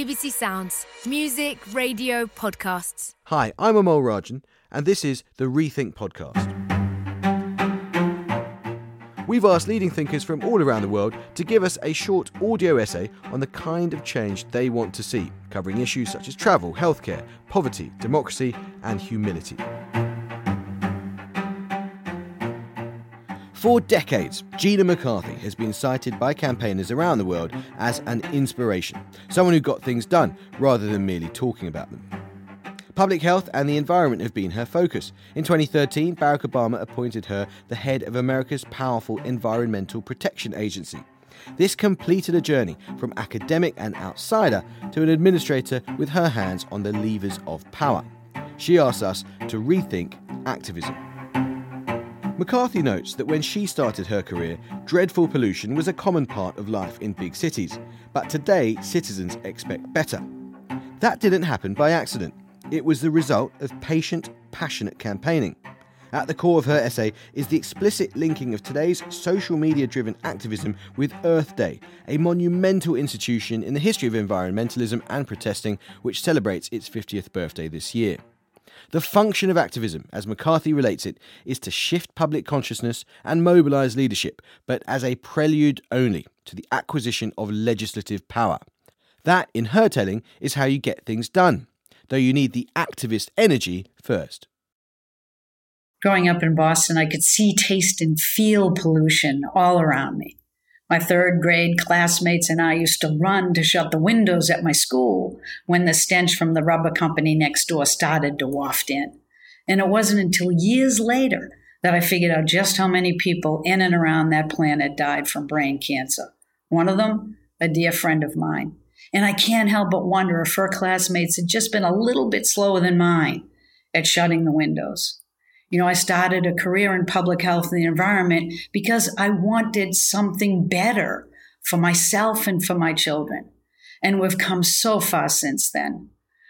BBC Sounds. Music, radio, podcasts. Hi, I'm Amol Rajan, and this is the Rethink Podcast. We've asked leading thinkers from all around the world to give us a short audio essay on the kind of change they want to see, covering issues such as travel, healthcare, poverty, democracy, and humility. For decades, Gina McCarthy has been cited by campaigners around the world as an inspiration, someone who got things done rather than merely talking about them. Public health and the environment have been her focus. In 2013, Barack Obama appointed her the head of America's powerful Environmental Protection Agency. This completed a journey from academic and outsider to an administrator with her hands on the levers of power. She asks us to rethink activism. McCarthy notes that when she started her career, dreadful pollution was a common part of life in big cities. But today, citizens expect better. That didn't happen by accident. It was the result of patient, passionate campaigning. At the core of her essay is the explicit linking of today's social media-driven activism with Earth Day, a monumental institution in the history of environmentalism and protesting, which celebrates its 50th birthday this year. The function of activism, as McCarthy relates it, is to shift public consciousness and mobilise leadership, but as a prelude only to the acquisition of legislative power. That, in her telling, is how you get things done, though you need the activist energy first. Growing up in Boston, I could see, taste, and feel pollution all around me. My third grade classmates and I used to run to shut the windows at my school when the stench from the rubber company next door started to waft in. And it wasn't until years later that I figured out just how many people in and around that planet died from brain cancer. One of them, a dear friend of mine. And I can't help but wonder if her classmates had just been a little bit slower than mine at shutting the windows. I started a career in public health and the environment because I wanted something better for myself and for my children. And we've come so far since then.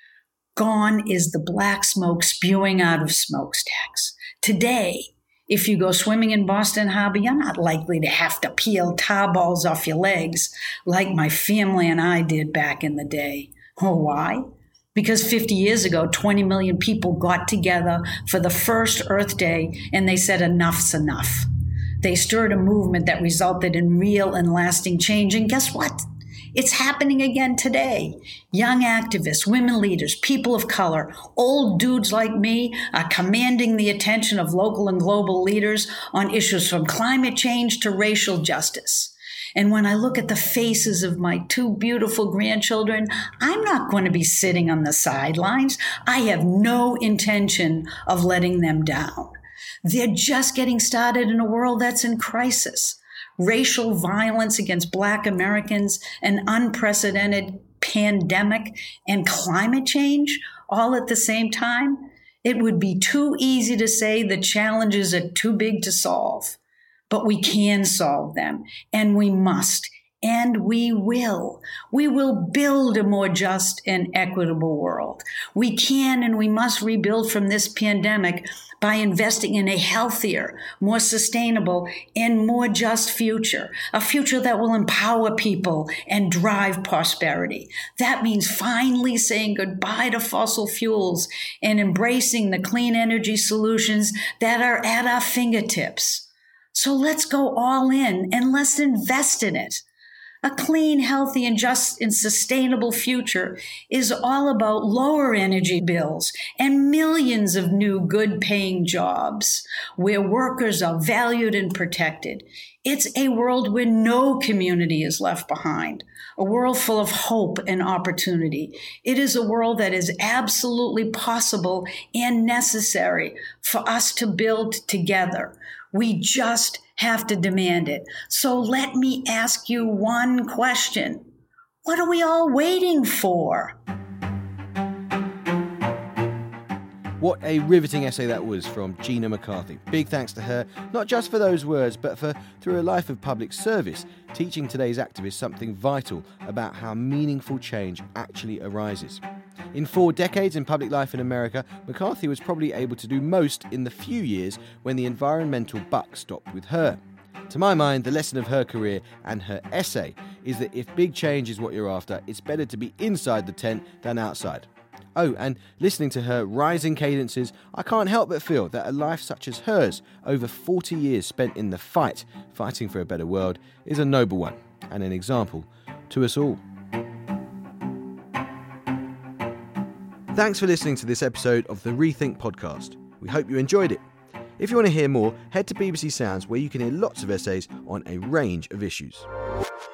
Gone is the black smoke spewing out of smokestacks. Today, if you go swimming in Boston Harbor, you're not likely to have to peel tar balls off your legs like my family and I did back in the day. Oh, why? Because 50 years ago, 20 million people got together for the first Earth Day, and they said enough's enough. They stirred a movement that resulted in real and lasting change, and guess what? It's happening again today. Young activists, women leaders, people of color, old dudes like me are commanding the attention of local and global leaders on issues from climate change to racial justice. And when I look at the faces of my two beautiful grandchildren, I'm not going to be sitting on the sidelines. I have no intention of letting them down. They're just getting started in a world that's in crisis. Racial violence against Black Americans, an unprecedented pandemic, and climate change all at the same time. It would be too easy to say the challenges are too big to solve. But we can solve them, and we must, and we will. We will build a more just and equitable world. We can and we must rebuild from this pandemic by investing in a healthier, more sustainable, and more just future, a future that will empower people and drive prosperity. That means finally saying goodbye to fossil fuels and embracing the clean energy solutions that are at our fingertips. So let's go all in and let's invest in it. A clean, healthy, and just and sustainable future is all about lower energy bills and millions of new good-paying jobs where workers are valued and protected. It's a world where no community is left behind, a world full of hope and opportunity. It is a world that is absolutely possible and necessary for us to build together. We just have to demand it. So let me ask you one question. What are we all waiting for? What a riveting essay that was from Gina McCarthy. Big thanks to her, not just for those words, but for, through a life of public service, teaching today's activists something vital about how meaningful change actually arises. In 4 decades in public life in America, McCarthy was probably able to do most in the few years when the environmental buck stopped with her. To my mind, the lesson of her career and her essay is that if big change is what you're after, it's better to be inside the tent than outside. Oh, and listening to her rising cadences, I can't help but feel that a life such as hers, over 40 years spent in the fighting for a better world, is a noble one and an example to us all. Thanks for listening to this episode of the Rethink podcast. We hope you enjoyed it. If you want to hear more, head to BBC Sounds, where you can hear lots of essays on a range of issues.